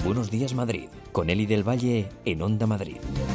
Buenos Días Madrid, con Eli del Valle en Onda Madrid.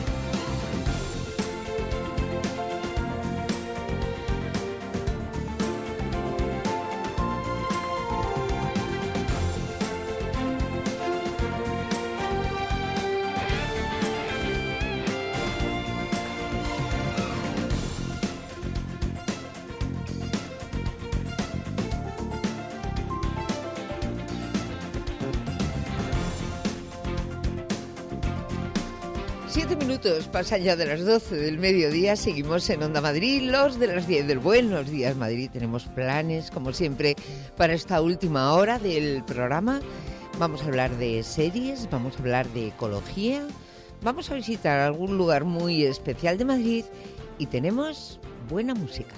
Pasan ya de las 12 del mediodía, seguimos en Onda Madrid, los de las 10 del Buenos Días Madrid. Tenemos planes, como siempre, para esta última hora del programa. Vamos a hablar de series, vamos a hablar de ecología, vamos a visitar algún lugar muy especial de Madrid y tenemos buena música.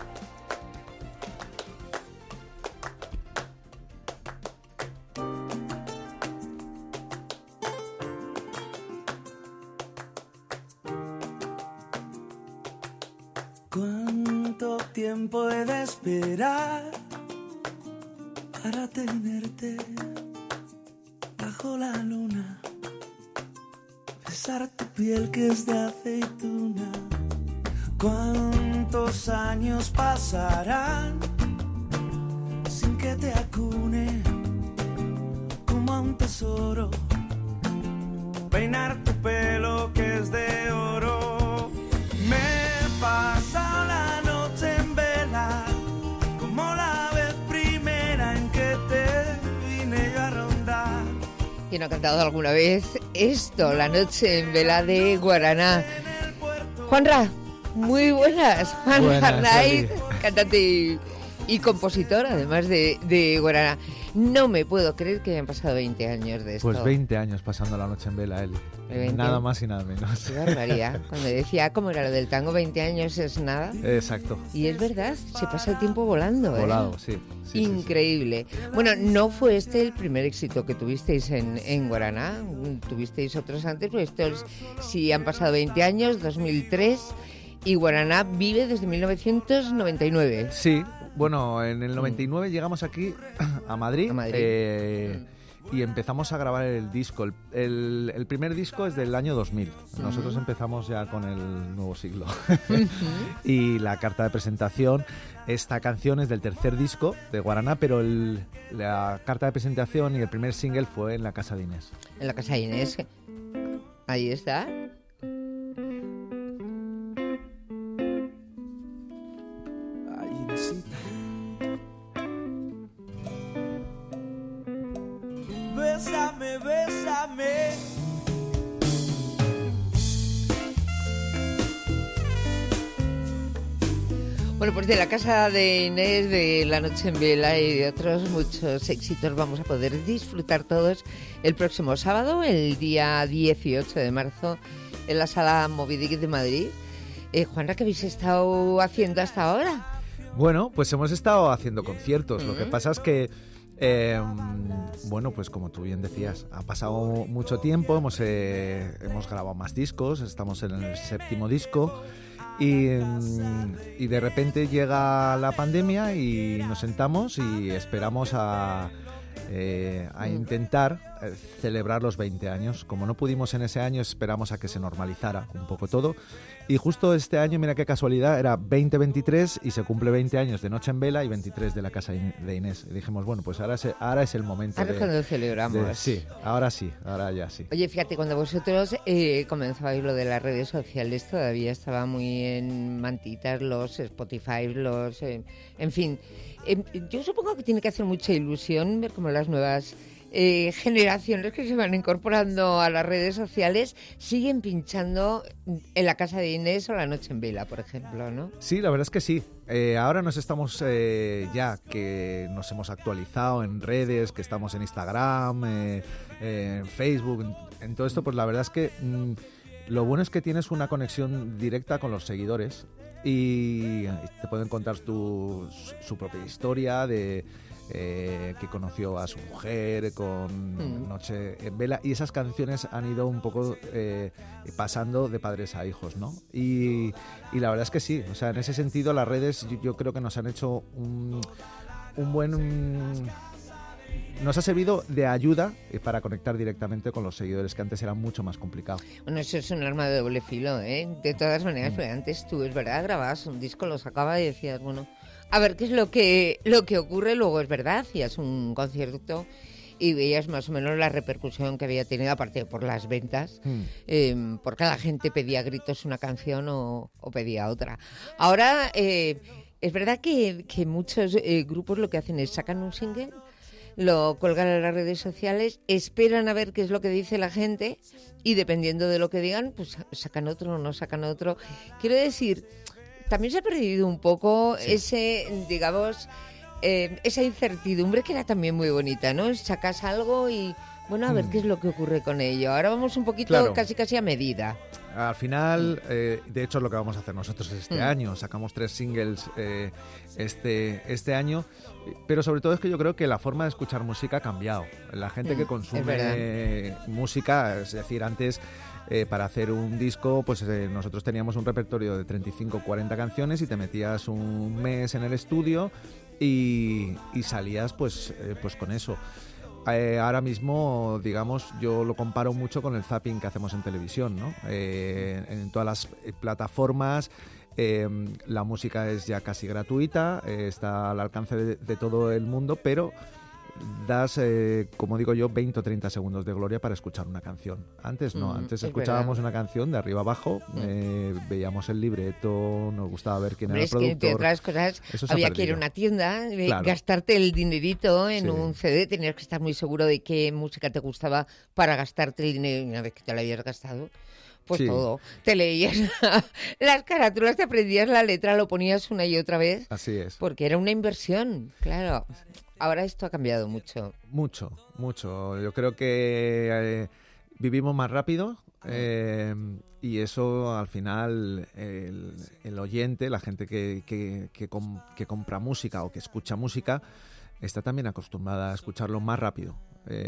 ¿Cuánto tiempo he de esperar para tenerte bajo la luna? Besar tu piel que es de aceituna. ¿Cuántos años pasarán sin que te acune como a un tesoro? Peinar tu pelo que es de oro. Pasa la noche en vela, como la vez primera en que te vine yo a rondar. ¿Quién ha cantado alguna vez esto? La noche en vela de Guaraná. Juanra, muy buenas. Juanra Knight, cantante y compositor, además de Guaraná. No me puedo creer que hayan pasado 20 años de esto. Pues 20 años pasando la noche en vela, Eli. Nada más y nada menos. Qué barbaridad. Cuando decía, ¿cómo era lo del tango? 20 años es nada. Exacto. Y es verdad, se pasa el tiempo volando. Volado, sí. Increíble. Sí. Bueno, no fue este el primer éxito que tuvisteis en Guaraná. Tuvisteis otros antes, pues estos sí han pasado 20 años, 2003. Y Guaraná vive desde 1999. Sí. Bueno, en el 99 llegamos aquí a Madrid, y empezamos a grabar el disco. El primer disco es del año 2000. Nosotros empezamos ya con el nuevo siglo. Y la carta de presentación, esta canción es del tercer disco de Guaraná, pero la carta de presentación y el primer single fue en la casa de Inés. En la casa de Inés. Ahí está. Bésame, bésame. Bueno, pues de la casa de Inés, de La Noche en Vela y de otros muchos éxitos vamos a poder disfrutar todos el próximo sábado, el día 18 de marzo, en la Sala Moby Dick de Madrid. Juanra, ¿qué habéis estado haciendo hasta ahora? Bueno, pues hemos estado haciendo conciertos. Lo que pasa es que bueno, pues como tú bien decías, ha pasado mucho tiempo, hemos grabado más discos, estamos en el 7º disco y de repente llega la pandemia y nos sentamos y esperamos a intentar celebrar los 20 años. Como no pudimos en ese año, esperamos a que se normalizara un poco todo. Y justo este año, mira qué casualidad, era 2023 y se cumple 20 años de Noche en Vela y 23 de la casa de Inés. Y dijimos, bueno, pues ahora es el momento. Ahora es cuando celebramos. Sí, ahora ya sí. Oye, fíjate, cuando vosotros comenzabais lo de las redes sociales, todavía estaba muy en mantitas los Spotify, en fin. Yo supongo que tiene que hacer mucha ilusión ver cómo las nuevas generaciones que se van incorporando a las redes sociales siguen pinchando en la casa de Inés o La Noche en Vela, por ejemplo, ¿no? Sí, la verdad es que sí. Ahora nos estamos, ya que nos hemos actualizado en redes, que estamos en Instagram, en Facebook, en todo esto, pues la verdad es que lo bueno es que tienes una conexión directa con los seguidores y te pueden contar su propia historia de que conoció a su mujer con Noche en Vela, y esas canciones han ido un poco pasando de padres a hijos, ¿no? Y la verdad es que sí, o sea, en ese sentido las redes yo creo que nos han hecho un buen nos ha servido de ayuda para conectar directamente con los seguidores, que antes era mucho más complicado. Bueno, eso es un arma de doble filo, ¿eh? De todas maneras, porque antes tú, es verdad, grababas un disco, lo sacabas y decías, bueno, a ver qué es lo que ocurre, luego es verdad, hacías un concierto y veías más o menos la repercusión que había tenido, aparte por las ventas, porque la gente pedía a gritos una canción o pedía otra. Ahora, es verdad que muchos grupos lo que hacen es sacan un single, lo colgan en las redes sociales, esperan a ver qué es lo que dice la gente y dependiendo de lo que digan, pues sacan otro o no sacan otro. Quiero decir, también se ha perdido un poco ese, digamos, esa incertidumbre que era también muy bonita, ¿no? Sacas algo y, bueno, a ver qué es lo que ocurre con ello. Ahora vamos un poquito casi a medida. Al final, de hecho es lo que vamos a hacer nosotros este año. Sacamos 3 singles este año, pero sobre todo es que yo creo que la forma de escuchar música ha cambiado. La gente que consume música, es decir, antes para hacer un disco, pues nosotros teníamos un repertorio de 35-40 canciones y te metías un mes en el estudio y salías pues con eso. Ahora mismo, digamos, yo lo comparo mucho con el zapping que hacemos en televisión, ¿no? En todas las plataformas la música es ya casi gratuita, está al alcance de todo el mundo, pero das, como digo yo, 20 o 30 segundos de gloria para escuchar una canción. Antes no, antes escuchábamos una canción de arriba abajo, veíamos el libreto, nos gustaba ver quién era el productor. Es que, entre otras cosas, había que ir a una tienda, gastarte el dinerito en un CD, tenías que estar muy seguro de qué música te gustaba para gastarte el dinero, y una vez que te lo habías gastado, pues todo. Te leías las carátulas, te aprendías la letra, lo ponías una y otra vez. Así es. Porque era una inversión, claro. Ahora esto ha cambiado mucho. Mucho. Yo creo que vivimos más rápido y eso al final el oyente, la gente que compra música o que escucha música, está también acostumbrada a escucharlo más rápido.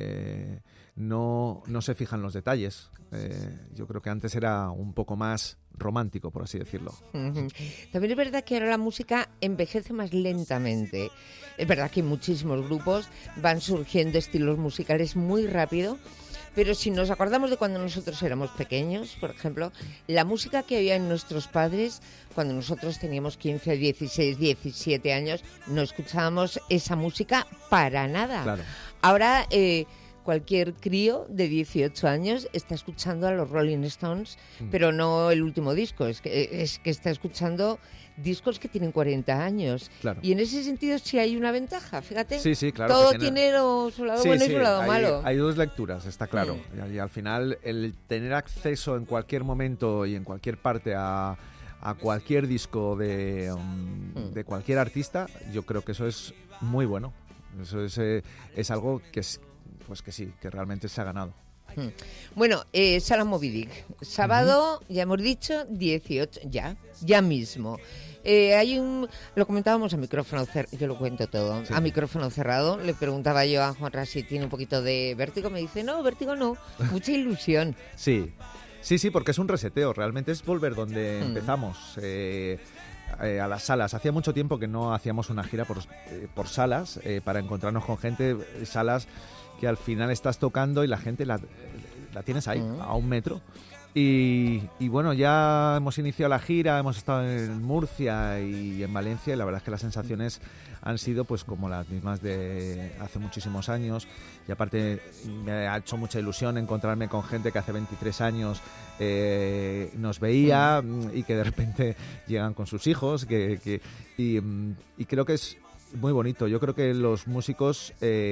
No se fijan los detalles. Yo creo que antes era un poco más romántico, por así decirlo. También es verdad que ahora la música envejece más lentamente. Es verdad que muchísimos grupos van surgiendo estilos musicales muy rápido, pero si nos acordamos de cuando nosotros éramos pequeños, por ejemplo, la música que había en nuestros padres, cuando nosotros teníamos 15, 16, 17 años, no escuchábamos esa música para nada. Claro. Ahora cualquier crío de 18 años está escuchando a los Rolling Stones, pero no el último disco, es que está escuchando discos que tienen 40 años. Claro. Y en ese sentido sí hay una ventaja, fíjate. Sí, claro. Todo tiene su lado bueno y su lado malo. Hay dos lecturas, está claro. Y al final el tener acceso en cualquier momento y en cualquier parte a cualquier disco de cualquier artista, yo creo que eso es muy bueno. Eso es algo que es, pues que sí, que realmente se ha ganado. Bueno, Sala Moby Dick, sábado, ya hemos dicho, 18, ya mismo. Lo comentábamos a micrófono cerrado, yo lo cuento todo, a micrófono cerrado. Le preguntaba yo a Juanra si tiene un poquito de vértigo, me dice, no, vértigo no, mucha ilusión. Sí, porque es un reseteo, realmente es volver donde empezamos. A las salas. Hacía mucho tiempo que no hacíamos una gira por salas, para encontrarnos con gente, salas que al final estás tocando y la gente la tienes ahí, a un metro. Y bueno, ya hemos iniciado la gira, hemos estado en Murcia y en Valencia y la verdad es que las sensaciones han sido pues como las mismas de hace muchísimos años, y aparte me ha hecho mucha ilusión encontrarme con gente que hace 23 años nos veía y que de repente llegan con sus hijos y creo que es muy bonito. Yo creo que los músicos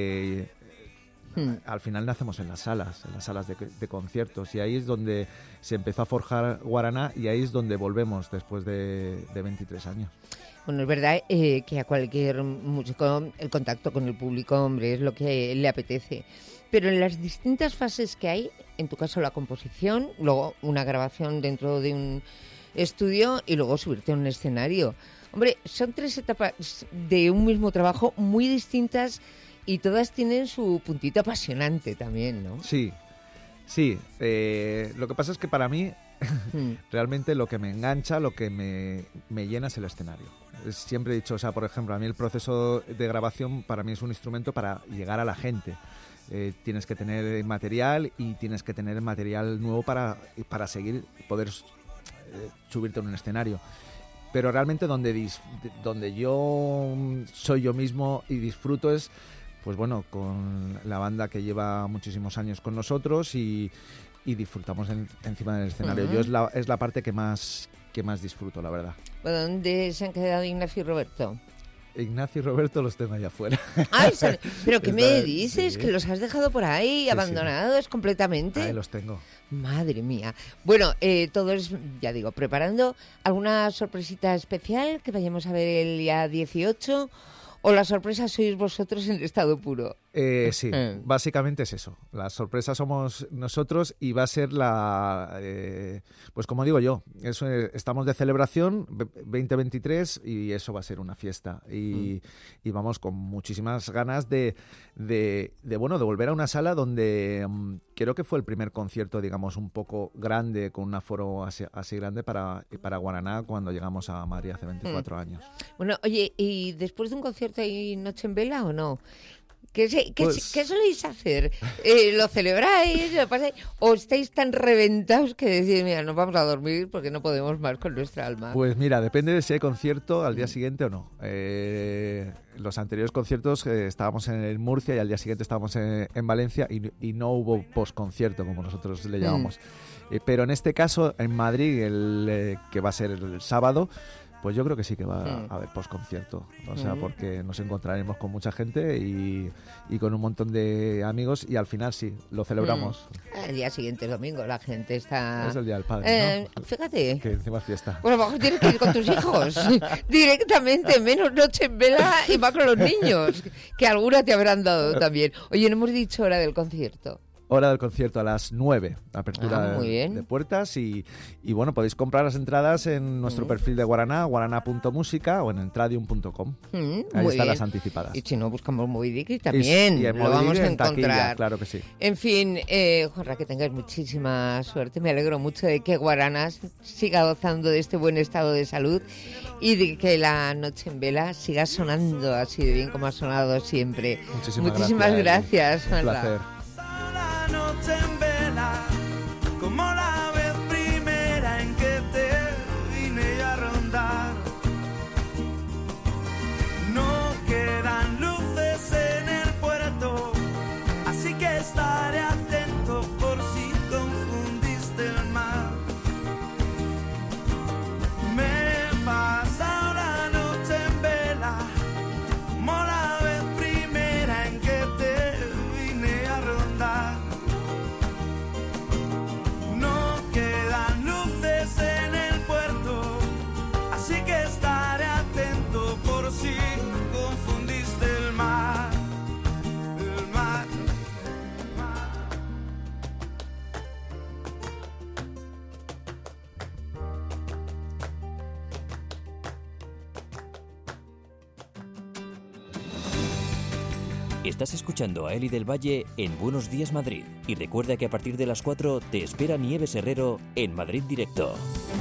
al final nacemos en las salas de conciertos, y ahí es donde se empezó a forjar Guaraná, y ahí es donde volvemos después de 23 años. Bueno, es verdad que a cualquier músico el contacto con el público, hombre, es lo que le apetece. Pero en las distintas fases que hay, en tu caso la composición, luego una grabación dentro de un estudio y luego subirte a un escenario. Hombre, son 3 etapas de un mismo trabajo muy distintas y todas tienen su puntito apasionante también, ¿no? Sí. Lo que pasa es que para mí Realmente lo que me engancha, lo que me llena es el escenario. Siempre he dicho, o sea, por ejemplo, a mí el proceso de grabación para mí es un instrumento para llegar a la gente. Tienes que tener material y tienes que tener material nuevo para seguir, poder subirte en un escenario. Pero realmente donde yo soy yo mismo y disfruto es, pues bueno, con la banda que lleva muchísimos años con nosotros y disfrutamos encima del escenario. Yo es la parte que más disfruto, la verdad. ¿Dónde se han quedado Ignacio y Roberto? Ignacio y Roberto los tengo allá afuera. Ay, ¿pero qué me dices? Sí. ¿Que los has dejado por ahí, abandonados completamente? Ahí los tengo. Madre mía. Bueno, todos, ya digo, preparando alguna sorpresita especial que vayamos a ver el día 18... ¿O la sorpresa sois vosotros en estado puro? Sí, básicamente es eso. La sorpresa somos nosotros y va a ser pues como digo yo, estamos de celebración 2023 y eso va a ser una fiesta. Y vamos con muchísimas ganas de volver a una sala donde creo que fue el primer concierto, digamos, un poco grande, con un aforo así grande para Guaraná cuando llegamos a Madrid hace 24 años. Bueno, oye, ¿y después de un concierto hay noche en vela o no? ¿Qué soléis hacer? ¿Lo celebráis? ¿Lo pasáis? ¿O estáis tan reventados que decís, mira, nos vamos a dormir porque no podemos más con nuestra alma? Pues mira, depende de si hay concierto al día siguiente o no. Los anteriores conciertos estábamos en Murcia y al día siguiente estábamos en Valencia y no hubo postconcierto, como nosotros le llamamos. Pero en este caso, en Madrid, que va a ser el sábado, pues yo creo que sí que va a haber postconcierto, o sea, porque nos encontraremos con mucha gente y con un montón de amigos y al final sí, lo celebramos. El día siguiente es domingo, la gente está... Es el Día del Padre, ¿no? Fíjate. Que encima es fiesta. Bueno, mejor tienes que ir con tus hijos directamente, menos noche en vela y más con los niños, que alguna te habrán dado también. Oye, no hemos dicho hora del concierto. Hora del concierto a las 9, apertura de puertas y bueno, podéis comprar las entradas en nuestro perfil de Guaraná, guaraná.música o en entradium.com. Ahí están las anticipadas. Y si no, buscamos Moby Dick y también lo vamos a encontrar. Taquilla, claro que sí. En fin, Juanra, que tengáis muchísima suerte. Me alegro mucho de que Guaraná siga gozando de este buen estado de salud y de que la noche en vela siga sonando así de bien como ha sonado siempre. Muchísimas gracias, Juanra. Un placer. Noche en vela, como la vez primera en que te vine a rondar. No quedan luces en el puerto, así que estaré atento por si confundiste el mar. Me he pasado la noche en vela, como la vez primera en que te vine a rondar. En el puerto, así que estaré atento por si confundiste el mar, el mar, el mar. Estás escuchando a Eli del Valle en Buenos Días Madrid. Y recuerda que a partir de las 4 te espera Nieves Herrero en Madrid Directo.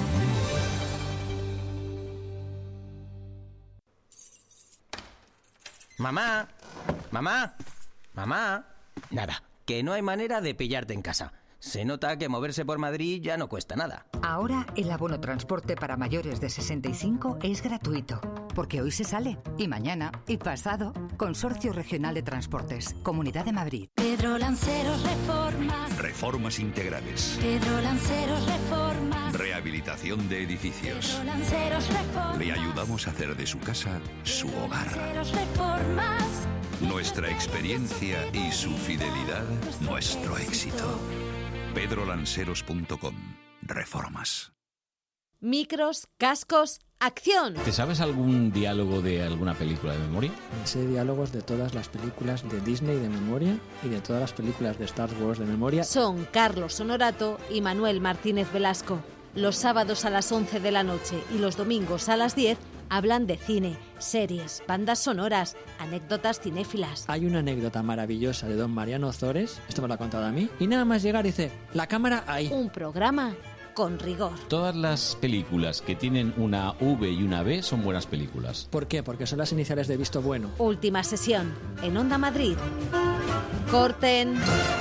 Mamá, mamá, mamá. Nada, que no hay manera de pillarte en casa. Se nota que moverse por Madrid ya no cuesta nada. Ahora el abono transporte para mayores de 65 es gratuito, porque hoy se sale, y mañana, y pasado. Consorcio Regional de Transportes, Comunidad de Madrid. Pedro Lanceros Reformas. Reformas integrales. Pedro Lanceros Reformas. Rehabilitación de edificios. Pedro Lanceros Reformas. Le ayudamos a hacer de su casa su hogar. Lanceros Reformas. Nuestra experiencia y su fidelidad, nuestro éxito. pedrolanceros.com. Reformas. Micros, cascos, acción. ¿Te sabes algún diálogo de alguna película de memoria? Me sé diálogos de todas las películas de Disney de memoria y de todas las películas de Star Wars de memoria. Son Carlos Honorato y Manuel Martínez Velasco. Los sábados a las 11 de la noche y los domingos a las 10 hablan de cine, series, bandas sonoras, anécdotas cinéfilas. Hay una anécdota maravillosa de don Mariano Ozores, esto me lo ha contado a mí, y nada más llegar dice, la cámara ahí. Un programa con rigor. Todas las películas que tienen una V y una B son buenas películas. ¿Por qué? Porque son las iniciales de visto bueno. Última sesión en Onda Madrid. Corten.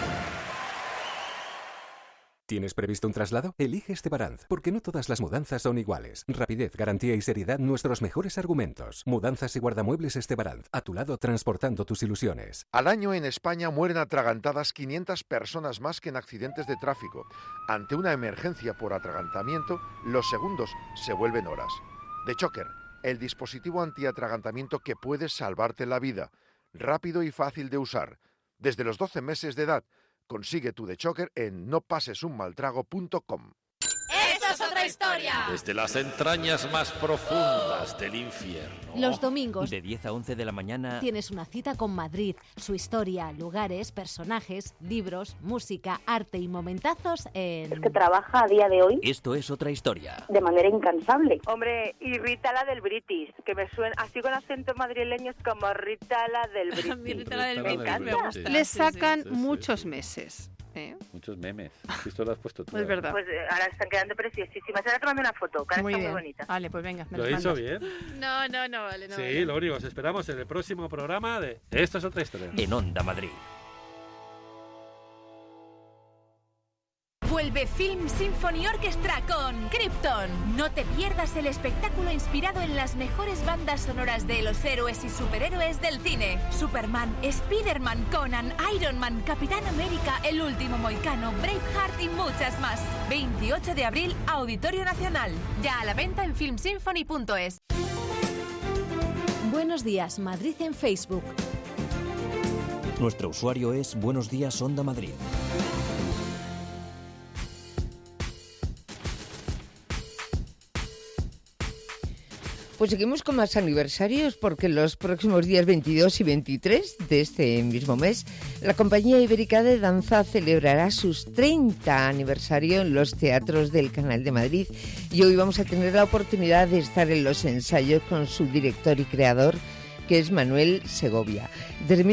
¿Tienes previsto un traslado? Elige Estebaranz, porque no todas las mudanzas son iguales. Rapidez, garantía y seriedad, nuestros mejores argumentos. Mudanzas y guardamuebles Estebaranz, a tu lado transportando tus ilusiones. Al año en España mueren atragantadas 500 personas más que en accidentes de tráfico. Ante una emergencia por atragantamiento, los segundos se vuelven horas. The Choker, el dispositivo antiatragantamiento que puede salvarte la vida. Rápido y fácil de usar. Desde los 12 meses de edad. Consigue tu The Choker en nopasesunmaltrago.com. ¡Esto es otra historia! Desde las entrañas más profundas del infierno. Los domingos de 10 a 11 de la mañana tienes una cita con Madrid, su historia, lugares, personajes, libros, música, arte y momentazos en... Es que trabaja a día de hoy. Esto es otra historia. De manera incansable. Hombre, y Rita la del British, que me suena así con acento madrileño, es como Rita la del British. Rita la del British, me gusta. Le sacan muchos meses. Muchos memes. Esto lo has puesto tú. Es verdad. Pues ahora están quedando preciosísimas. Ahora tomando una foto, que ahora está muy bonita. Vale, pues venga. ¿Lo he hecho bien? No, vale. No, sí, vale. lo único, os esperamos en el próximo programa de Esto es otra historia. En Onda Madrid. Vuelve Film Symphony Orchestra con Krypton. No te pierdas el espectáculo inspirado en las mejores bandas sonoras de los héroes y superhéroes del cine. Superman, Spider-Man, Conan, Iron Man, Capitán América, El Último Mohicano, Braveheart y muchas más. 28 de abril, Auditorio Nacional. Ya a la venta en filmsymphony.es. Buenos días, Madrid en Facebook. Nuestro usuario es Buenos Días Onda Madrid. Pues seguimos con más aniversarios porque los próximos días 22 y 23 de este mismo mes la Compañía Ibérica de Danza celebrará sus 30 aniversario en los teatros del Canal de Madrid y hoy vamos a tener la oportunidad de estar en los ensayos con su director y creador, que es Manuel Segovia. Desde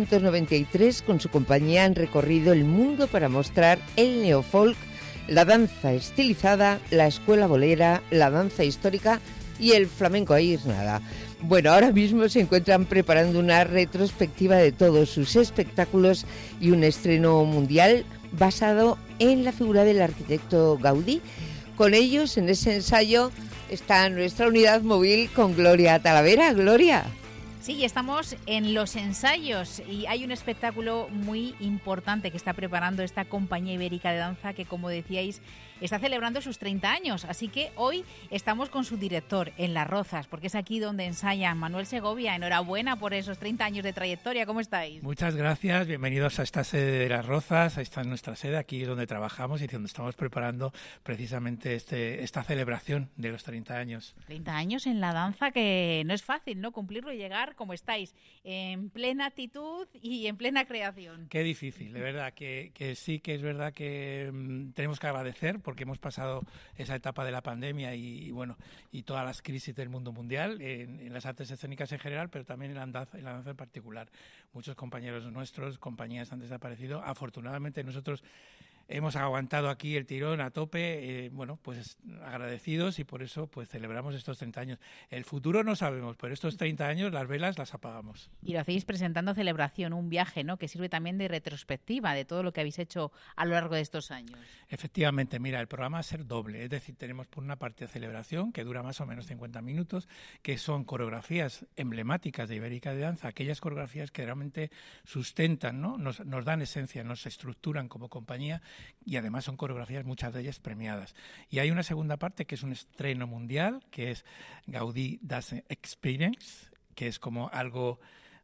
1993 con su compañía han recorrido el mundo para mostrar el neofolk, la danza estilizada, la escuela bolera, la danza histórica y el flamenco. Ahí es nada. Bueno, ahora mismo se encuentran preparando una retrospectiva de todos sus espectáculos y un estreno mundial basado en la figura del arquitecto Gaudí. Con ellos, en ese ensayo, está nuestra unidad móvil con Gloria Talavera. Gloria. Sí, estamos en los ensayos y hay un espectáculo muy importante que está preparando esta Compañía Ibérica de Danza que, como decíais, está celebrando sus 30 años. Así que hoy estamos con su director en Las Rozas, porque es aquí donde ensayan. Manuel Segovia, enhorabuena por esos 30 años de trayectoria. ¿Cómo estáis? Muchas gracias, bienvenidos a esta sede de Las Rozas. Esta es nuestra sede, aquí es donde trabajamos y donde estamos preparando precisamente esta celebración de los 30 años. 30 años en la danza, que no es fácil, ¿no? Cumplirlo y llegar como estáis, en plena actitud y en plena creación. Qué difícil, de verdad, que sí que es verdad que tenemos que agradecer porque hemos pasado esa etapa de la pandemia y todas las crisis del mundo mundial, en las artes escénicas en general, pero también en la danza en particular. Muchos compañeros nuestros, compañías han desaparecido. Afortunadamente nosotros hemos aguantado aquí el tirón a tope, pues agradecidos y por eso pues celebramos estos 30 años. El futuro no sabemos, pero estos 30 años las velas las apagamos. Y lo hacéis presentando Celebración, un viaje, ¿no?, que sirve también de retrospectiva de todo lo que habéis hecho a lo largo de estos años. Efectivamente, mira, el programa va a ser doble, es decir, tenemos por una parte Celebración, que dura más o menos 50 minutos, que son coreografías emblemáticas de Ibérica de Danza, aquellas coreografías que realmente sustentan, ¿no?, nos dan esencia, nos estructuran como compañía, y además son coreografías, muchas de ellas premiadas. Y hay una segunda parte que es un estreno mundial, que es Gaudí Dance Experience, que es como algo,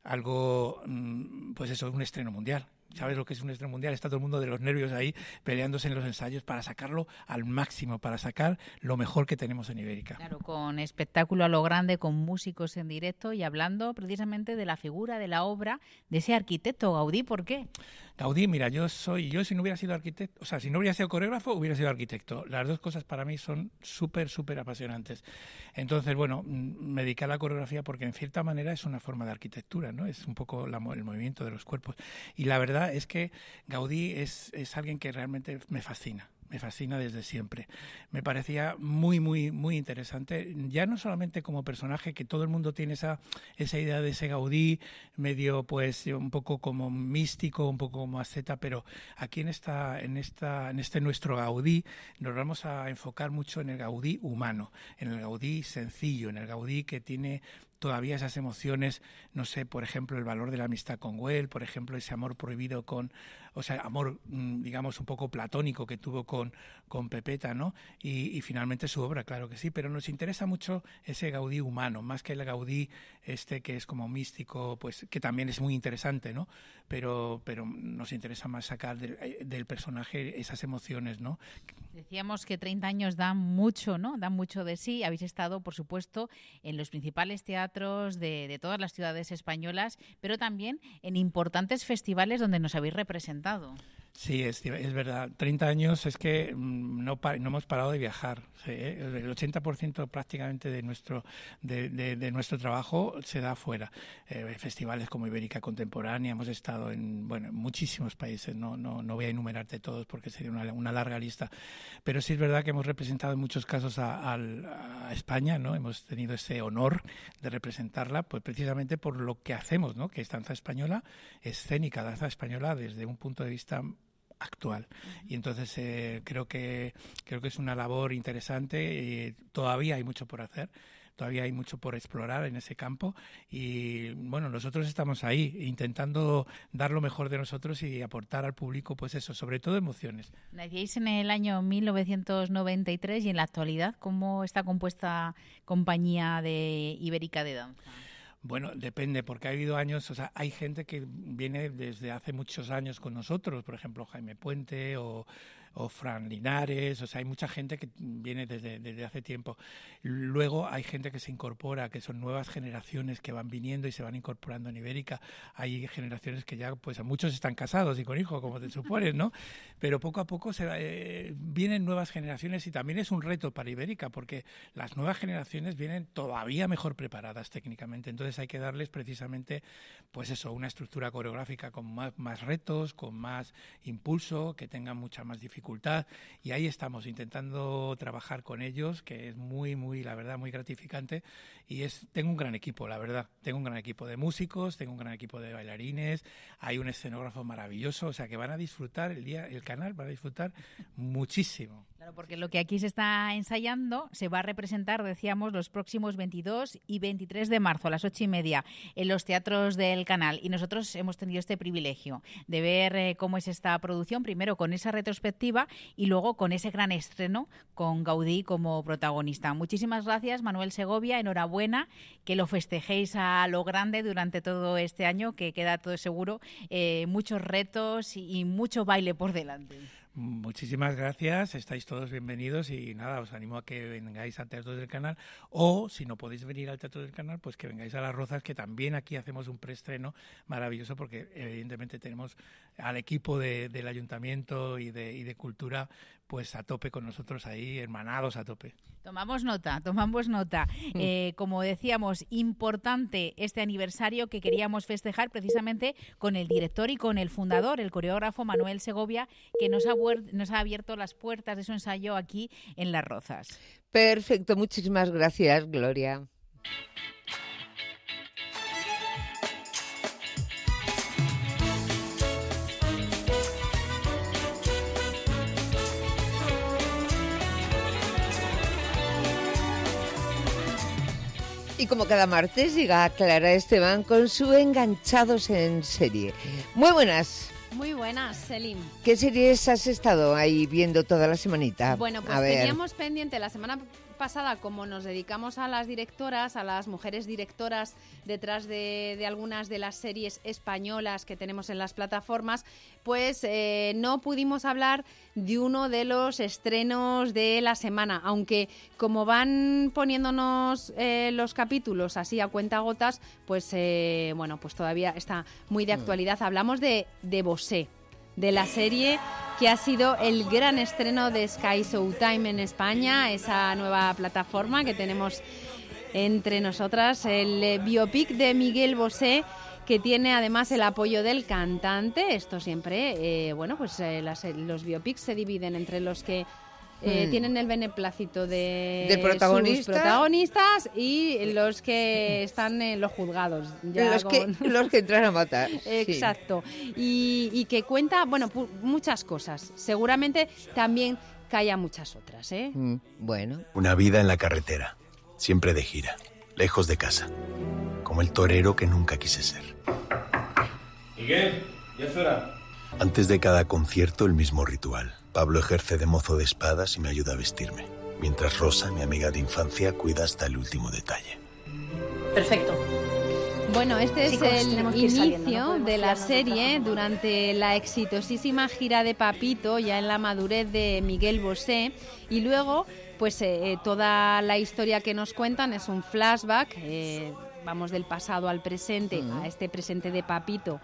pues eso, un estreno mundial. ¿Sabes lo que es un estreno mundial? Está todo el mundo de los nervios ahí peleándose en los ensayos para sacarlo al máximo, para sacar lo mejor que tenemos en Ibérica. Claro, con espectáculo a lo grande, con músicos en directo y hablando precisamente de la figura, de la obra de ese arquitecto Gaudí. ¿Por qué? Gaudí, mira, yo si no hubiera sido arquitecto, o sea, si no hubiera sido coreógrafo, hubiera sido arquitecto. Las dos cosas para mí son súper apasionantes. Entonces, me dediqué a la coreografía porque en cierta manera es una forma de arquitectura, ¿no? Es un poco el movimiento de los cuerpos. Y la verdad es que Gaudí es alguien que realmente me fascina. me fascina desde siempre. Me parecía muy, muy, muy interesante, ya no solamente como personaje, que todo el mundo tiene esa idea de ese Gaudí, medio pues un poco como místico, un poco como asceta, pero aquí en este nuestro Gaudí nos vamos a enfocar mucho en el Gaudí humano, en el Gaudí sencillo, en el Gaudí que tiene todavía esas emociones, no sé, por ejemplo, el valor de la amistad con Güell, por ejemplo, ese amor prohibido amor, digamos, un poco platónico que tuvo con Pepeta, ¿no? Y finalmente su obra, claro que sí, pero nos interesa mucho ese Gaudí humano, más que el Gaudí que es como místico, pues que también es muy interesante, ¿no? Pero nos interesa más sacar del personaje esas emociones, ¿no? Decíamos que 30 años dan mucho, ¿no? Dan mucho de sí. Habéis estado, por supuesto, en los principales teatros de todas las ciudades españolas, pero también en importantes festivales donde nos habéis representado. Sí, es verdad. 30 años es que no hemos parado de viajar. ¿Sí? El 80% prácticamente de nuestro trabajo se da fuera. Festivales como Ibérica Contemporánea, hemos estado en muchísimos países. No voy a enumerarte todos porque sería una larga lista. Pero sí es verdad que hemos representado en muchos casos a España, ¿no? Hemos tenido ese honor de representarla, pues precisamente por lo que hacemos, ¿no? Que es danza española, escénica, danza española desde un punto de vista actual. Y entonces creo que es una labor interesante. Todavía hay mucho por hacer, todavía hay mucho por explorar en ese campo y bueno, nosotros estamos ahí intentando dar lo mejor de nosotros y aportar al público, pues eso, sobre todo emociones. Nacíais en el año 1993 y en la actualidad, ¿cómo está compuesta compañía de Ibérica de Danza? Bueno, depende, porque ha habido años, o sea, hay gente que viene desde hace muchos años con nosotros, por ejemplo, Jaime Puente o Fran Linares, o sea, hay mucha gente que viene desde hace tiempo. Luego hay gente que se incorpora, que son nuevas generaciones que van viniendo y se van incorporando en Ibérica. Hay generaciones que ya, pues a muchos están casados y con hijos, como te supones, ¿no? Pero poco a poco vienen nuevas generaciones y también es un reto para Ibérica, porque las nuevas generaciones vienen todavía mejor preparadas técnicamente. Entonces hay que darles precisamente, pues eso, una estructura coreográfica con más retos, con más impulso, que tengan mucha más dificultad. Y ahí estamos intentando trabajar con ellos, que es muy, la verdad, muy gratificante. Y tengo un gran equipo, la verdad. Tengo un gran equipo de músicos, tengo un gran equipo de bailarines, hay un escenógrafo maravilloso, o sea que van a disfrutar el canal va a disfrutar muchísimo. Claro, porque lo que aquí se está ensayando se va a representar, decíamos, los próximos 22 y 23 de marzo a las 8:30 en los teatros del canal. Y nosotros hemos tenido este privilegio de ver cómo es esta producción, primero con esa retrospectiva y luego con ese gran estreno con Gaudí como protagonista. Muchísimas gracias, Manuel Segovia, enhorabuena, que lo festejéis a lo grande durante todo este año, que queda todo seguro, muchos retos y mucho baile por delante. Muchísimas gracias, estáis todos bienvenidos y nada, os animo a que vengáis al Teatro del Canal o si no podéis venir al Teatro del Canal, pues que vengáis a Las Rozas, que también aquí hacemos un preestreno maravilloso porque evidentemente tenemos al equipo del Ayuntamiento y de Cultura pues a tope con nosotros ahí, hermanados a tope. Tomamos nota. Como decíamos, importante este aniversario que queríamos festejar precisamente con el director y con el fundador, el coreógrafo Manuel Segovia, que nos ha abierto las puertas de su ensayo aquí en Las Rozas. Perfecto, muchísimas gracias, Gloria. Y como cada martes llega Clara Esteban con su Enganchados en Serie. Muy buenas. Muy buenas, Selim. ¿Qué series has estado ahí viendo toda la semanita? Bueno, pues teníamos pendiente la semana pasada, como nos dedicamos a las directoras, a las mujeres directoras detrás de algunas de las series españolas que tenemos en las plataformas, pues no pudimos hablar de uno de los estrenos de la semana, aunque como van poniéndonos los capítulos así a cuentagotas, pues pues todavía está muy de actualidad. Hablamos de Bosé, de la serie que ha sido el gran estreno de Sky Showtime en España, esa nueva plataforma que tenemos entre nosotras, el biopic de Miguel Bosé, que tiene además el apoyo del cantante. Esto siempre, los biopics se dividen entre los que tienen el beneplácito de sus protagonistas y los que están en los juzgados. Los que entran a matar. Exacto. Y que cuenta, muchas cosas. Seguramente también que haya muchas otras, ¿eh? Bueno. Una vida en la carretera, siempre de gira, lejos de casa. Como el torero que nunca quise ser. Miguel, ya es hora. Antes de cada concierto, el mismo ritual. Pablo ejerce de mozo de espadas y me ayuda a vestirme, mientras Rosa, mi amiga de infancia, cuida hasta el último detalle. Perfecto. Bueno, este Chicos, es el tenemos que ir inicio saliendo, no de la podemos serie fiarnos durante la exitosísima gira de Papito, ya en la madurez de Miguel Bosé, y luego pues toda la historia que nos cuentan es un flashback, vamos del pasado al presente, a este presente de Papito.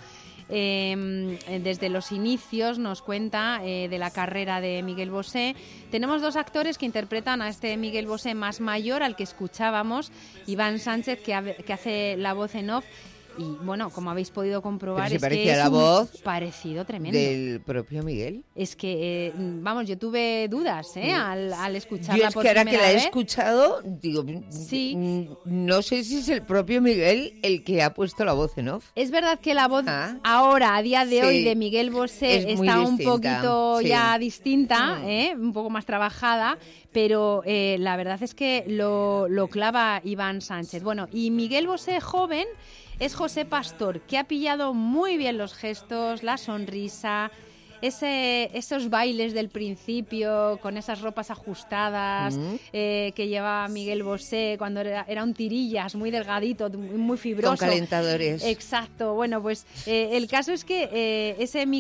Desde los inicios nos cuenta de la carrera de Miguel Bosé. Tenemos dos actores que interpretan a este Miguel Bosé más mayor, al que escuchábamos, Iván Sánchez, que hace la voz en off. Y bueno, como habéis podido comprobar, es que es un parecido tremendo. ¿Del propio Miguel? Es que, yo tuve dudas al escucharla por primera vez. Yo es que ahora que la he escuchado, digo, no sé si es el propio Miguel el que ha puesto la voz en off. Es verdad que la voz ahora, a día de hoy, de Miguel Bosé está un poquito ya distinta, un poco más trabajada, pero la verdad es que lo clava Iván Sánchez. Bueno, y Miguel Bosé joven es José Pastor, que ha pillado muy bien los gestos, la sonrisa, esos bailes del principio con esas ropas ajustadas que llevaba Miguel Bosé cuando era un tirillas, muy delgadito, muy fibroso. Con calentadores. Exacto. Bueno, pues el caso es que ese el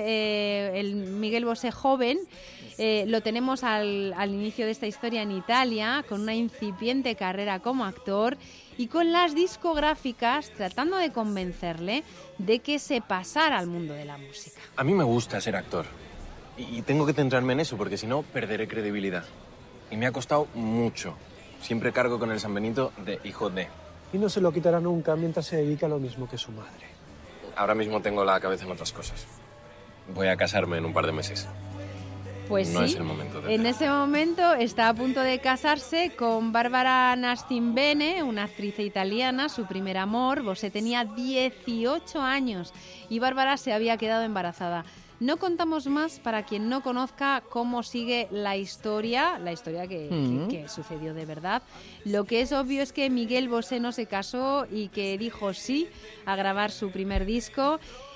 Miguel Bosé joven, lo tenemos al inicio de esta historia en Italia, con una incipiente carrera como actor y con las discográficas tratando de convencerle de que se pasara al mundo de la música. A mí me gusta ser actor y tengo que centrarme en eso porque si no perderé credibilidad. Y me ha costado mucho. Siempre cargo con el San Benito de hijo de. Y no se lo quitará nunca mientras se dedica a lo mismo que su madre. Ahora mismo tengo la cabeza en otras cosas. Voy a casarme en un par de meses. Pues no sí, es el momento de... En ese momento está a punto de casarse con Bárbara Nastimbene, una actriz italiana, su primer amor. Bosé tenía 18 años y Bárbara se había quedado embarazada. No contamos más para quien no conozca cómo sigue la historia que sucedió de verdad. Lo que es obvio es que Miguel Bosé no se casó y que dijo sí a grabar su primer disco.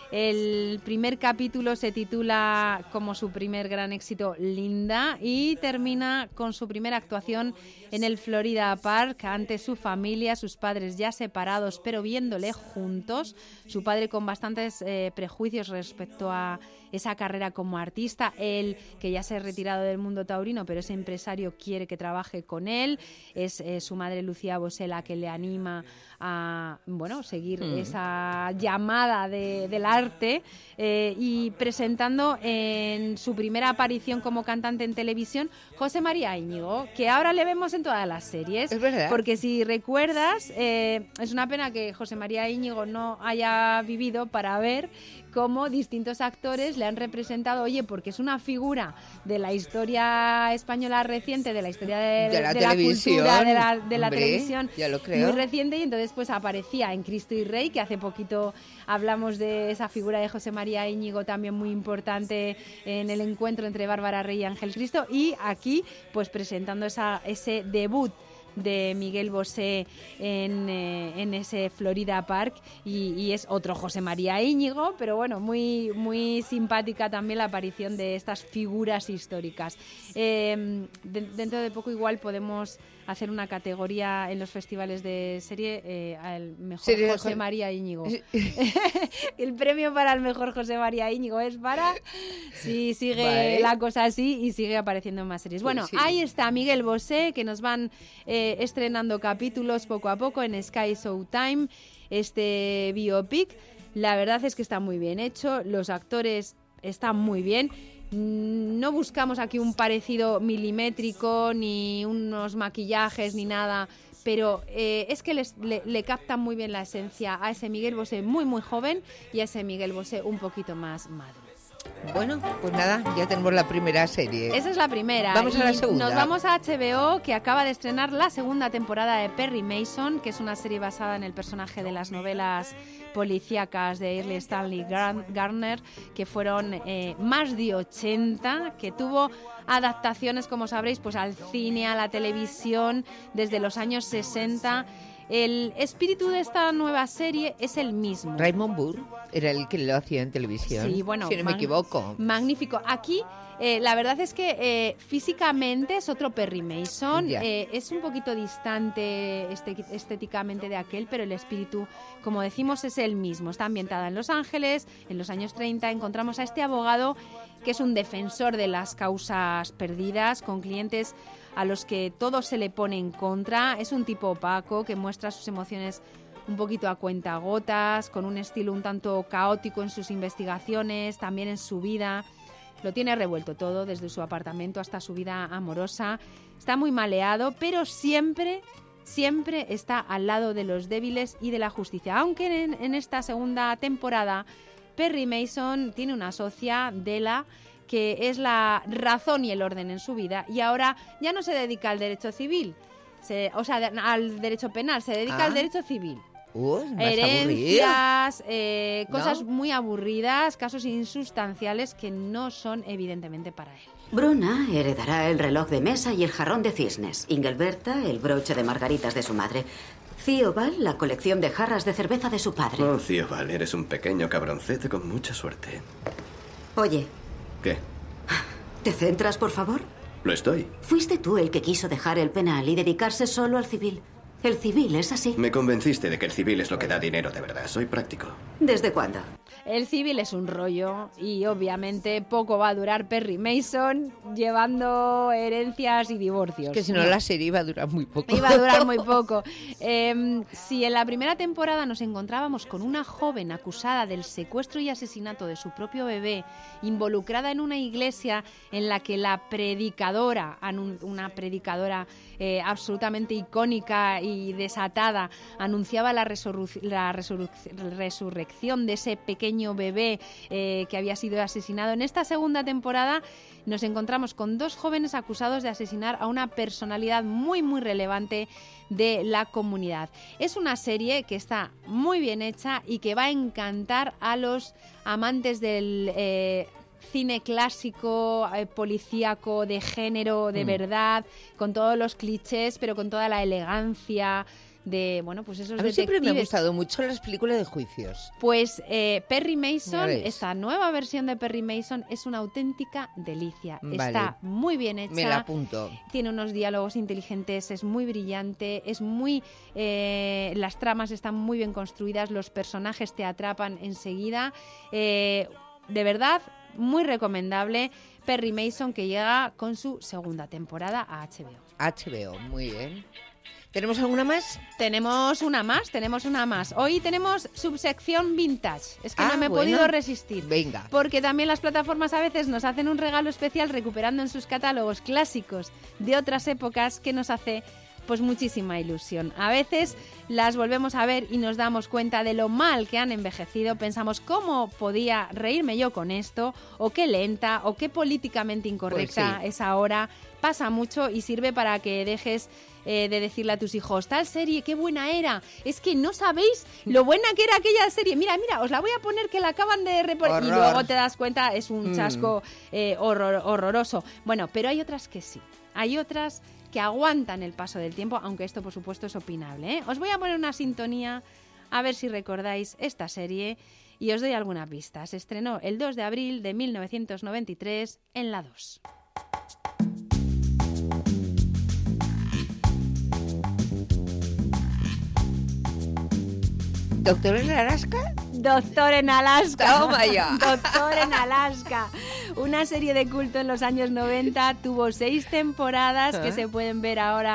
El primer capítulo se titula como su primer gran éxito Linda y termina con su primera actuación en el Florida Park ante su familia, sus padres ya separados pero viéndole juntos, su padre con bastantes prejuicios respecto a esa carrera como artista, él que ya se ha retirado del mundo taurino pero ese empresario quiere que trabaje con él, es su madre Lucía Bosé la que le anima a seguir esa llamada del arte y presentando en su primera aparición como cantante en televisión José María Íñigo, que ahora le vemos en todas las series. Es verdad. Porque si recuerdas, es una pena que José María Íñigo no haya vivido para ver cómo distintos actores le han representado, porque es una figura de la historia española reciente, de la historia de la cultura, de la televisión, ya lo creo, muy reciente, y entonces pues aparecía en Cristo y Rey, que hace poquito hablamos de esa figura de José María Íñigo, también muy importante en el encuentro entre Bárbara Rey y Ángel Cristo, y aquí pues presentando ese debut de Miguel Bosé en ese Florida Park y es otro José María Íñigo, pero bueno, muy, muy simpática también la aparición de estas figuras históricas. Dentro de poco igual podemos hacer una categoría en los festivales de serie al mejor José María Íñigo. El premio para el mejor José María Íñigo es para si sigue la cosa así y sigue apareciendo en más series. Bueno, ahí está Miguel Bosé, que nos van estrenando capítulos poco a poco en Sky Showtime, este biopic. La verdad es que está muy bien hecho, los actores están muy bien. No buscamos aquí un parecido milimétrico, ni unos maquillajes, ni nada pero es que le captan muy bien la esencia a ese Miguel Bosé muy, muy joven y a ese Miguel Bosé un poquito más maduro. Bueno, pues nada, ya tenemos la primera serie. Esa es la primera. Vamos a la segunda. Nos vamos a HBO, que acaba de estrenar la segunda temporada de Perry Mason, que es una serie basada en el personaje de las novelas policíacas de Earle Stanley Garner, que fueron más de 80, que tuvo adaptaciones, como sabréis, pues al cine, a la televisión, desde los años 60. El espíritu de esta nueva serie es el mismo. Raymond Burr era el que lo hacía en televisión, sí, bueno, si no me equivoco. Magnífico. Aquí la verdad es que físicamente es otro Perry Mason, es un poquito distante estéticamente de aquel, pero el espíritu, como decimos, es el mismo. Está ambientada en Los Ángeles, en los años 30. Encontramos a este abogado que es un defensor de las causas perdidas, con clientes a los que todo se le pone en contra. Es un tipo opaco que muestra sus emociones un poquito a cuentagotas, con un estilo un tanto caótico en sus investigaciones, también en su vida. Lo tiene revuelto todo, desde su apartamento hasta su vida amorosa. Está muy maleado, pero siempre está al lado de los débiles y de la justicia. Aunque en esta segunda temporada Perry Mason tiene una socia, Della, que es la razón y el orden en su vida, y ahora ya no se dedica al derecho civil, al derecho penal, se dedica al derecho civil. Herencias, cosas muy aburridas, casos insustanciales que no son evidentemente para él. Bruna heredará el reloj de mesa y el jarrón de cisnes. Ingelberta, el broche de margaritas de su madre. Theobald, la colección de jarras de cerveza de su padre. Oh, Theobald, eres un pequeño cabroncete con mucha suerte. Oye. ¿Qué? ¿Te centras, por favor? Lo estoy. Fuiste tú el que quiso dejar el penal y dedicarse solo al civil. El civil es así. Me convenciste de que el civil es lo que da dinero de verdad. Soy práctico. ¿Desde cuándo? El civil es un rollo y obviamente poco va a durar Perry Mason llevando herencias y divorcios. Que si no, la serie iba a durar muy poco. Iba a durar muy poco. Si en la primera temporada nos encontrábamos con una joven acusada del secuestro y asesinato de su propio bebé, involucrada en una iglesia en la que la predicadora, una predicadora absolutamente icónica y desatada, anunciaba la resurrección de ese pequeño bebé que había sido asesinado. En esta segunda temporada nos encontramos con dos jóvenes acusados de asesinar a una personalidad muy, muy relevante de la comunidad. Es una serie que está muy bien hecha y que va a encantar a los amantes del cine clásico, policíaco, de género, de verdad, con todos los clichés, pero con toda la elegancia de, bueno, pues esos detectives. Siempre me han gustado mucho las películas de juicios. Pues Perry Mason, esta nueva versión de Perry Mason es una auténtica delicia. Vale. Está muy bien hecha. Me la apunto. Tiene unos diálogos inteligentes, es muy brillante, es muy... las tramas están muy bien construidas, los personajes te atrapan enseguida. De verdad, muy recomendable. Perry Mason, que llega con su segunda temporada a HBO. HBO, muy bien. ¿Tenemos alguna más? Tenemos una más. Hoy tenemos subsección vintage. Es que no me he podido resistir. Venga. Porque también las plataformas a veces nos hacen un regalo especial recuperando en sus catálogos clásicos de otras épocas que nos hace pues muchísima ilusión. A veces las volvemos a ver y nos damos cuenta de lo mal que han envejecido. Pensamos, ¿cómo podía reírme yo con esto? O qué lenta, o qué políticamente incorrecta es ahora. Pasa mucho y sirve para que dejes de decirle a tus hijos, tal serie, qué buena era. Es que no sabéis lo buena que era aquella serie. Mira, os la voy a poner que la acaban de reponer. Y luego te das cuenta, es un chasco horroroso. Bueno, pero hay otras que sí. Hay otras que aguantan el paso del tiempo, aunque esto, por supuesto, es opinable, ¿eh? Os voy a poner una sintonía, a ver si recordáis esta serie, y os doy alguna pista. Se estrenó el 2 de abril de 1993 en la 2. ¿Doctor en Alaska? Doctor en Alaska. Toma ya. Doctor en Alaska. Una serie de culto en los años 90. Tuvo 6 temporadas que se pueden ver ahora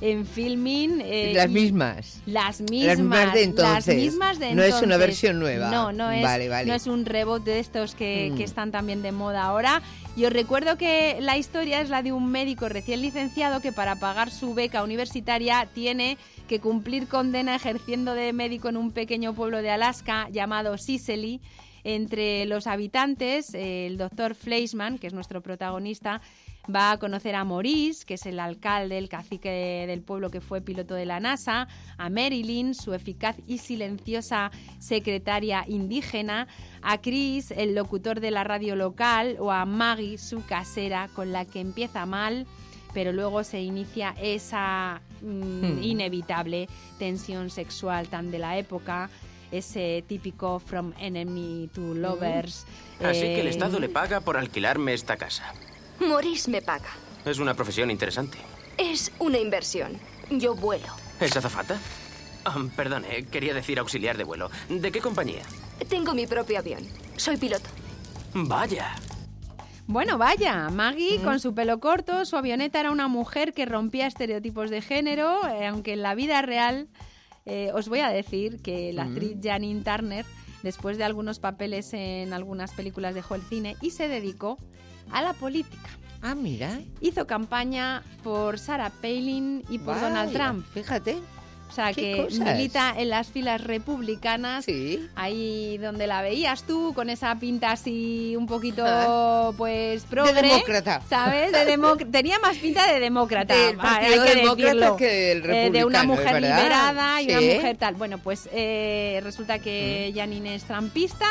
en Filmin. Las mismas. Las mismas de entonces. Las mismas de no entonces. Es una versión nueva. No es, vale. No es un reboot de estos que están también de moda ahora. Y os recuerdo que la historia es la de un médico recién licenciado que para pagar su beca universitaria tiene que cumplir condena ejerciendo de médico en un pequeño pueblo de Alaska llamado Sicily. Entre los habitantes, el doctor Fleischmann, que es nuestro protagonista, va a conocer a Maurice, que es el alcalde, el cacique del pueblo que fue piloto de la NASA, a Marilyn, su eficaz y silenciosa secretaria indígena, a Chris, el locutor de la radio local, o a Maggie, su casera, con la que empieza mal, pero luego se inicia esa inevitable tensión sexual tan de la época, ese típico From Enemy to Lovers. Así que el Estado le paga por alquilarme esta casa. Maurice me paga. Es una profesión interesante. Es una inversión. Yo vuelo. ¿Es azafata? Perdone, quería decir auxiliar de vuelo. ¿De qué compañía? Tengo mi propio avión. Soy piloto. Vaya. Bueno, vaya, Maggie con su pelo corto, su avioneta era una mujer que rompía estereotipos de género, aunque en la vida real os voy a decir que la actriz Janine Turner, después de algunos papeles en algunas películas, dejó el cine y se dedicó a la política. Ah, mira. Hizo campaña por Sarah Palin y por Donald Trump. Fíjate. O sea, que milita en las filas republicanas, ahí donde la veías tú, con esa pinta así un poquito, pues, progre. De demócrata. ¿Sabes? Tenía más pinta de demócrata. Del partido demócrata que del republicano, de una mujer liberada y sí. una mujer tal. Bueno, pues resulta que Janine es trumpista.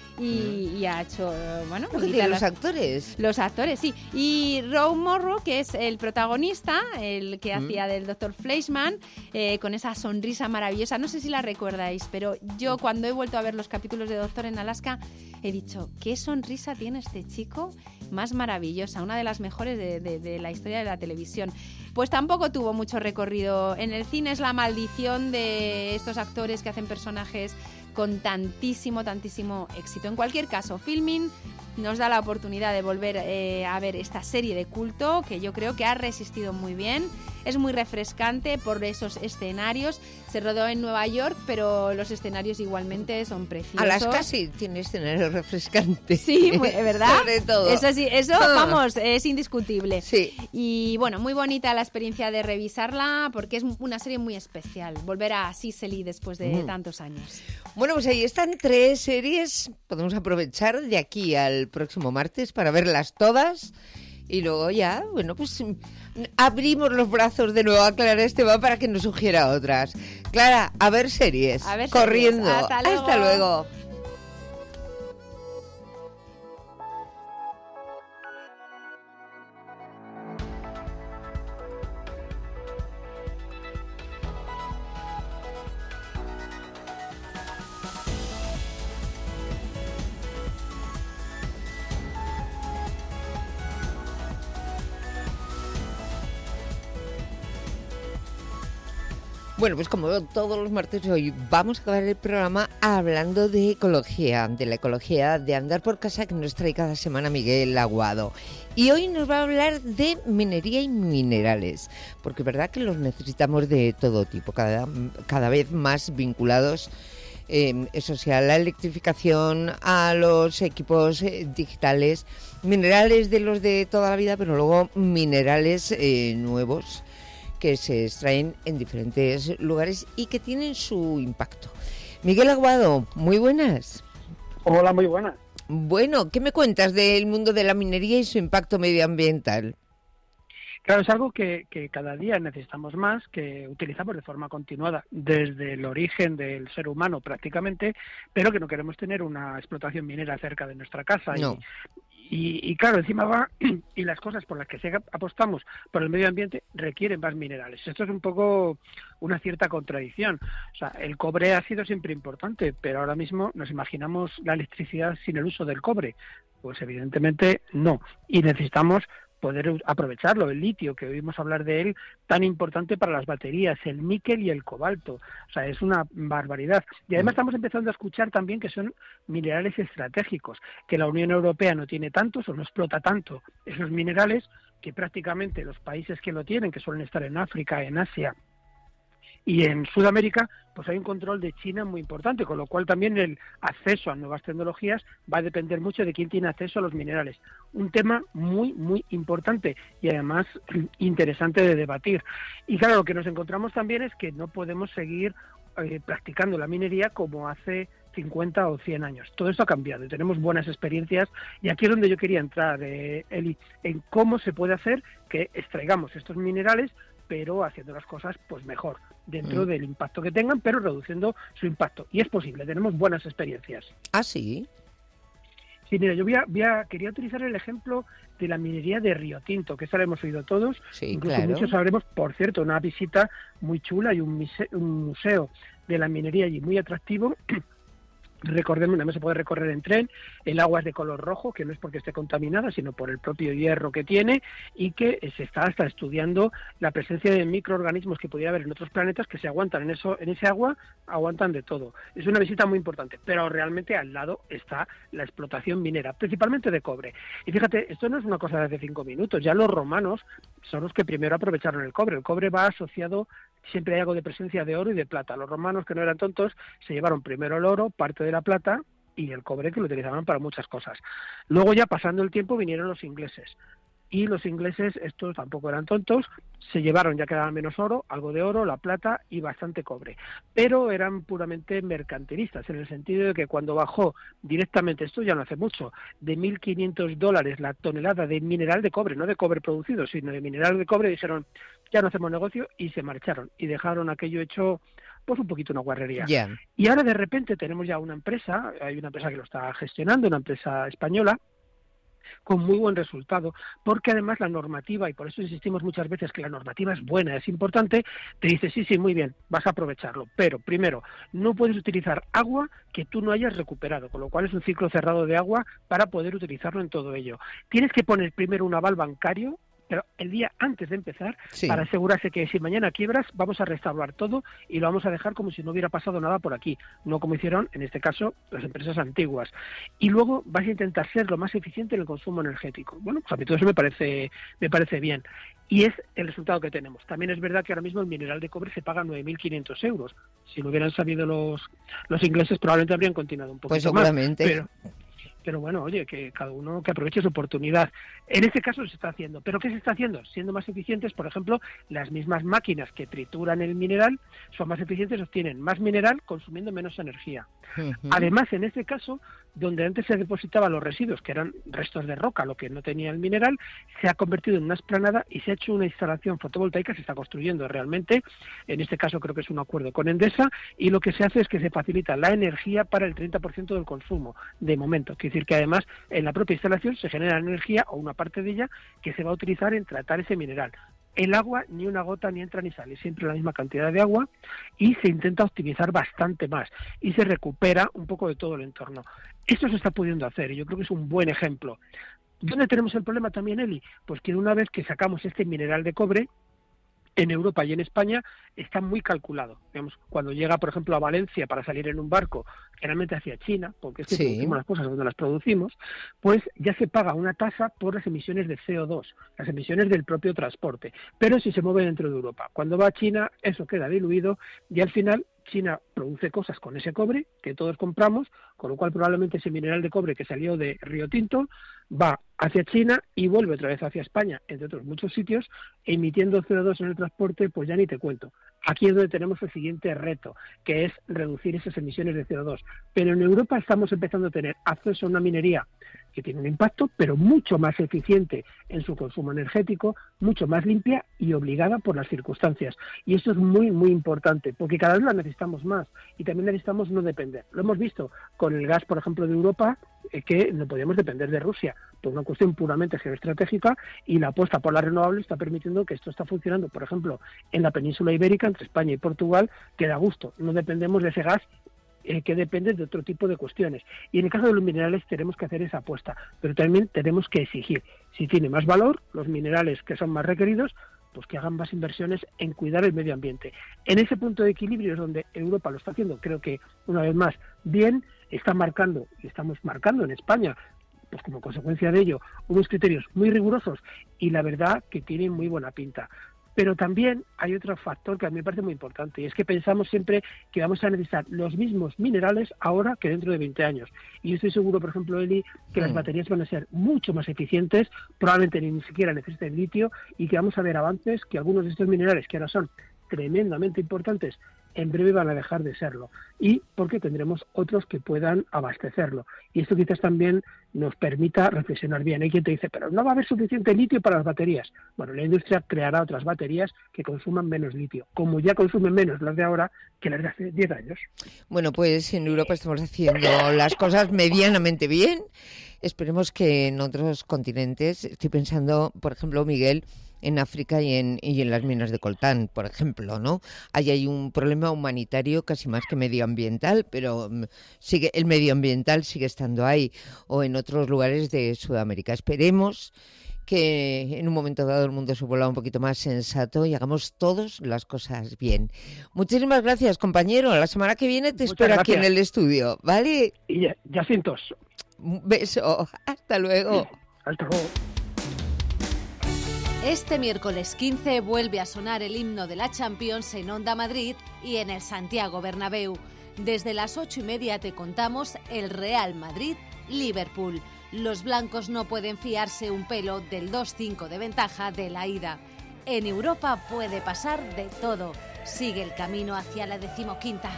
Y ha hecho, bueno... los actores. Los actores, sí. Y Roe Morrow, que es el protagonista, el que hacía del Dr. Fleischmann, con esa sonrisa maravillosa. No sé si la recordáis, pero yo cuando he vuelto a ver los capítulos de Doctor en Alaska, he dicho, ¿qué sonrisa tiene este chico? Más maravillosa, una de las mejores de la historia de la televisión. Pues tampoco tuvo mucho recorrido en el cine. Es la maldición de estos actores que hacen personajes con tantísimo éxito. En cualquier caso, Filmin nos da la oportunidad de volver a ver esta serie de culto que yo creo que ha resistido muy bien. Es muy refrescante por esos escenarios. Se rodó en Nueva York, pero los escenarios igualmente son preciosos. Alaska sí tiene escenarios refrescantes. Sí, ¿verdad? Sobre todo. Eso sí, vamos, es indiscutible. Sí. Y bueno, muy bonita la experiencia de revisarla porque es una serie muy especial. Volver a Sicily después de tantos años. Bueno, pues ahí están 3 series. Podemos aprovechar de aquí al próximo martes para verlas todas. Y luego ya, bueno, pues abrimos los brazos de nuevo a Clara Esteban para que nos sugiera otras. Clara, a ver series. Corriendo. Series. Hasta luego. Bueno, pues como todos los martes hoy vamos a acabar el programa hablando de ecología, de la ecología de andar por casa que nos trae cada semana Miguel Aguado. Y hoy nos va a hablar de minería y minerales, porque es verdad que los necesitamos de todo tipo, cada vez más vinculados, eso sea, a la electrificación, a los equipos digitales, minerales de los de toda la vida, pero luego minerales nuevos, que se extraen en diferentes lugares y que tienen su impacto. Miguel Aguado, muy buenas. Hola, muy buenas. Bueno, ¿qué me cuentas del mundo de la minería y su impacto medioambiental? Claro, es algo que cada día necesitamos más, que utilizamos de forma continuada desde el origen del ser humano prácticamente, pero que no queremos tener una explotación minera cerca de nuestra casa. No. Y claro, encima va, y las cosas por las que apostamos por el medio ambiente requieren más minerales. Esto es un poco una cierta contradicción. O sea, el cobre ha sido siempre importante, pero ahora mismo nos imaginamos la electricidad sin el uso del cobre. Pues evidentemente no. Y necesitamos poder aprovecharlo, el litio, que oímos hablar de él, tan importante para las baterías, el níquel y el cobalto. O sea, es una barbaridad. Y además estamos empezando a escuchar también que son minerales estratégicos, que la Unión Europea no tiene tantos o no explota tanto esos minerales, que prácticamente los países que lo tienen, que suelen estar en África, en Asia y en Sudamérica, pues hay un control de China muy importante, con lo cual también el acceso a nuevas tecnologías va a depender mucho de quién tiene acceso a los minerales. Un tema muy, muy importante y además interesante de debatir. Y claro, lo que nos encontramos también es que no podemos seguir practicando la minería como hace 50 o 100 años. Todo esto ha cambiado y tenemos buenas experiencias, y aquí es donde yo quería entrar, Eli, en cómo se puede hacer que extraigamos estos minerales, pero haciendo las cosas pues mejor, dentro del impacto que tengan, pero reduciendo su impacto. Y es posible, tenemos buenas experiencias. ¿Ah, sí? Sí, mira, yo quería utilizar el ejemplo de la minería de Río Tinto, que esta la hemos oído todos, sí, incluso claro. Muchos sabremos, por cierto, una visita muy chula y un museo de la minería allí muy atractivo. Recordemos, no se puede recorrer en tren, el agua es de color rojo, que no es porque esté contaminada, sino por el propio hierro que tiene, y que se está hasta estudiando la presencia de microorganismos que pudiera haber en otros planetas que se aguantan en ese agua, aguantan de todo. Es una visita muy importante, pero realmente al lado está la explotación minera, principalmente de cobre. Y fíjate, esto no es una cosa de hace 5 minutos, ya los romanos son los que primero aprovecharon el cobre. El cobre va asociado, siempre hay algo de presencia de oro y de plata. Los romanos, que no eran tontos, se llevaron primero el oro, parte de la plata, y el cobre, que lo utilizaban para muchas cosas. Luego, ya pasando el tiempo, vinieron los ingleses. Y los ingleses, estos tampoco eran tontos, se llevaron, ya quedaba menos oro, algo de oro, la plata y bastante cobre. Pero eran puramente mercantilistas, en el sentido de que cuando bajó directamente, esto ya no hace mucho, de $1.500 la tonelada de mineral de cobre, no de cobre producido, sino de mineral de cobre, dijeron, ya no hacemos negocio, y se marcharon. Y dejaron aquello hecho, pues un poquito una guarrería. Yeah. Y ahora de repente tenemos ya una empresa, hay una empresa que lo está gestionando, una empresa española, con muy buen resultado, porque además la normativa, y por eso insistimos muchas veces que la normativa es buena, es importante, te dice, sí, muy bien, vas a aprovecharlo, pero primero, no puedes utilizar agua que tú no hayas recuperado, con lo cual es un ciclo cerrado de agua para poder utilizarlo en todo ello. Tienes que poner primero un aval bancario, pero el día antes de empezar, sí, para asegurarse que si mañana quiebras, vamos a restaurar todo y lo vamos a dejar como si no hubiera pasado nada por aquí, no como hicieron, en este caso, las empresas antiguas. Y luego vas a intentar ser lo más eficiente en el consumo energético. Bueno, pues a mí todo eso me parece bien. Y es el resultado que tenemos. También es verdad que ahora mismo el mineral de cobre se paga 9.500 euros. Si lo hubieran sabido los ingleses, probablemente habrían continuado un poquito pues seguramente. Más. Pero bueno, oye, que cada uno que aproveche su oportunidad. En este caso se está haciendo. ¿Pero qué se está haciendo? Siendo más eficientes, por ejemplo, las mismas máquinas que trituran el mineral son más eficientes, obtienen más mineral consumiendo menos energía. Además, en este caso, donde antes se depositaban los residuos, que eran restos de roca, lo que no tenía el mineral, se ha convertido en una esplanada y se ha hecho una instalación fotovoltaica, se está construyendo realmente, en este caso creo que es un acuerdo con Endesa, y lo que se hace es que se facilita la energía para el 30% del consumo, de momento. Quiere decir que además en la propia instalación se genera energía, o una parte de ella, que se va a utilizar en tratar ese mineral. El agua, ni una gota ni entra ni sale, siempre la misma cantidad de agua, y se intenta optimizar bastante más y se recupera un poco de todo el entorno. Esto se está pudiendo hacer y yo creo que es un buen ejemplo. ¿Dónde tenemos el problema también, Eli? Pues que una vez que sacamos este mineral de cobre, en Europa y en España está muy calculado. Digamos, cuando llega, por ejemplo, a Valencia para salir en un barco, generalmente hacia China, porque es que producimos las cosas donde las producimos, pues ya se paga una tasa por las emisiones de CO2, las emisiones del propio transporte. Pero si se mueve dentro de Europa, cuando va a China, eso queda diluido y al final China produce cosas con ese cobre que todos compramos, con lo cual probablemente ese mineral de cobre que salió de Río Tinto va hacia China y vuelve otra vez hacia España, entre otros muchos sitios, emitiendo CO2 en el transporte, pues ya ni te cuento. Aquí es donde tenemos el siguiente reto, que es reducir esas emisiones de CO2. Pero en Europa estamos empezando a tener acceso a una minería que tiene un impacto, pero mucho más eficiente en su consumo energético, mucho más limpia y obligada por las circunstancias. Y esto es muy, muy importante, porque cada vez la necesitamos más y también necesitamos no depender. Lo hemos visto con el gas, por ejemplo, de Europa, que no podíamos depender de Rusia por una cuestión puramente geoestratégica, y la apuesta por las renovables está permitiendo que esto está funcionando, por ejemplo, en la península ibérica, entre España y Portugal, que da gusto. No dependemos de ese gas que dependen de otro tipo de cuestiones. Y en el caso de los minerales tenemos que hacer esa apuesta, pero también tenemos que exigir, si tiene más valor, los minerales que son más requeridos, pues que hagan más inversiones en cuidar el medio ambiente. En ese punto de equilibrio es donde Europa lo está haciendo, creo que una vez más bien, está marcando, y estamos marcando en España, pues como consecuencia de ello, unos criterios muy rigurosos y la verdad que tienen muy buena pinta. Pero también hay otro factor que a mí me parece muy importante, y es que pensamos siempre que vamos a necesitar los mismos minerales ahora que dentro de 20 años. Y yo estoy seguro, por ejemplo, Eli, que las baterías van a ser mucho más eficientes, probablemente ni siquiera necesiten litio, y que vamos a ver avances que algunos de estos minerales, que ahora son tremendamente importantes, en breve van a dejar de serlo, y porque tendremos otros que puedan abastecerlo. Y esto quizás también nos permita reflexionar bien. Hay quien te dice, pero no va a haber suficiente litio para las baterías. Bueno, la industria creará otras baterías que consuman menos litio, como ya consumen menos las de ahora que las de hace 10 años. Bueno, pues en Europa estamos haciendo las cosas medianamente bien. Esperemos que en otros continentes, estoy pensando, por ejemplo, Miguel, en África y en las minas de coltán, por ejemplo, ¿no? Ahí hay un problema humanitario casi más que medioambiental, pero el medioambiental sigue estando ahí, o en otros lugares de Sudamérica. Esperemos que en un momento dado el mundo se vuelva un poquito más sensato y hagamos todos las cosas bien. Muchísimas gracias, compañero. La semana que viene te espero aquí en el estudio, ¿vale? Y Jacintos. Un beso. Hasta luego. Hasta luego. Este miércoles 15 vuelve a sonar el himno de la Champions en Onda Madrid y en el Santiago Bernabéu. Desde las 8:30 te contamos el Real Madrid-Liverpool. Los blancos no pueden fiarse un pelo del 2-5 de ventaja de la ida. En Europa puede pasar de todo. Sigue el camino hacia la 15ª.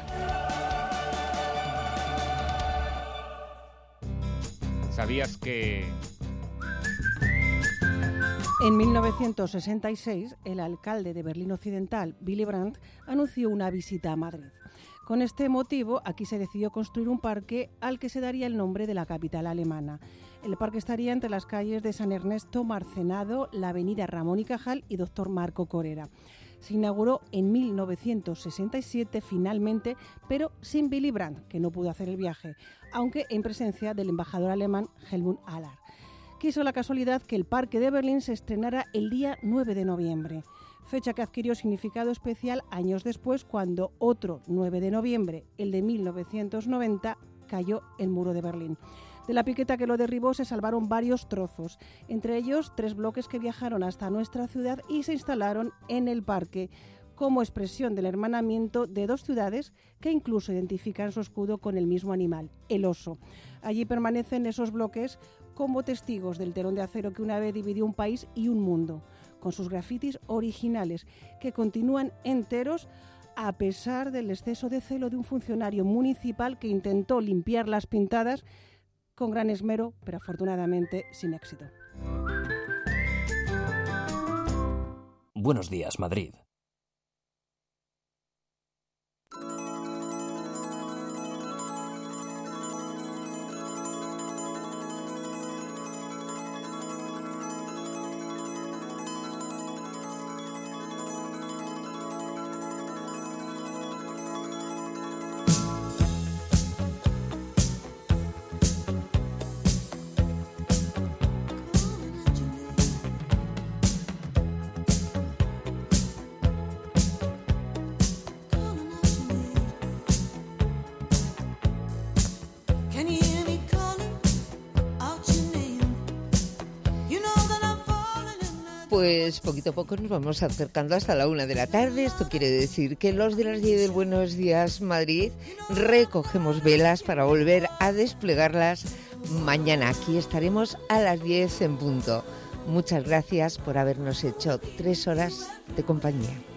¿Sabías que...? En 1966, el alcalde de Berlín Occidental, Willy Brandt, anunció una visita a Madrid. Con este motivo, aquí se decidió construir un parque al que se daría el nombre de la capital alemana. El parque estaría entre las calles de San Ernesto, Marcenado, la avenida Ramón y Cajal y Doctor Marco Corera. Se inauguró en 1967 finalmente, pero sin Willy Brandt, que no pudo hacer el viaje, aunque en presencia del embajador alemán Helmut Aller. Quiso la casualidad que el Parque de Berlín se estrenara el día 9 de noviembre, fecha que adquirió significado especial años después cuando otro 9 de noviembre, el de 1990, cayó el muro de Berlín. De la piqueta que lo derribó se salvaron varios trozos, entre ellos 3 bloques que viajaron hasta nuestra ciudad y se instalaron en el parque, como expresión del hermanamiento de 2 ciudades que incluso identifican su escudo con el mismo animal, el oso. Allí permanecen esos bloques como testigos del telón de acero que una vez dividió un país y un mundo, con sus grafitis originales que continúan enteros a pesar del exceso de celo de un funcionario municipal que intentó limpiar las pintadas con gran esmero, pero afortunadamente sin éxito. Buenos días, Madrid. Pues poquito a poco nos vamos acercando hasta la 1 de la tarde. Esto quiere decir que los de las 10 del Buenos Días Madrid recogemos velas para volver a desplegarlas mañana. Aquí estaremos a las 10 en punto. Muchas gracias por habernos hecho 3 horas de compañía.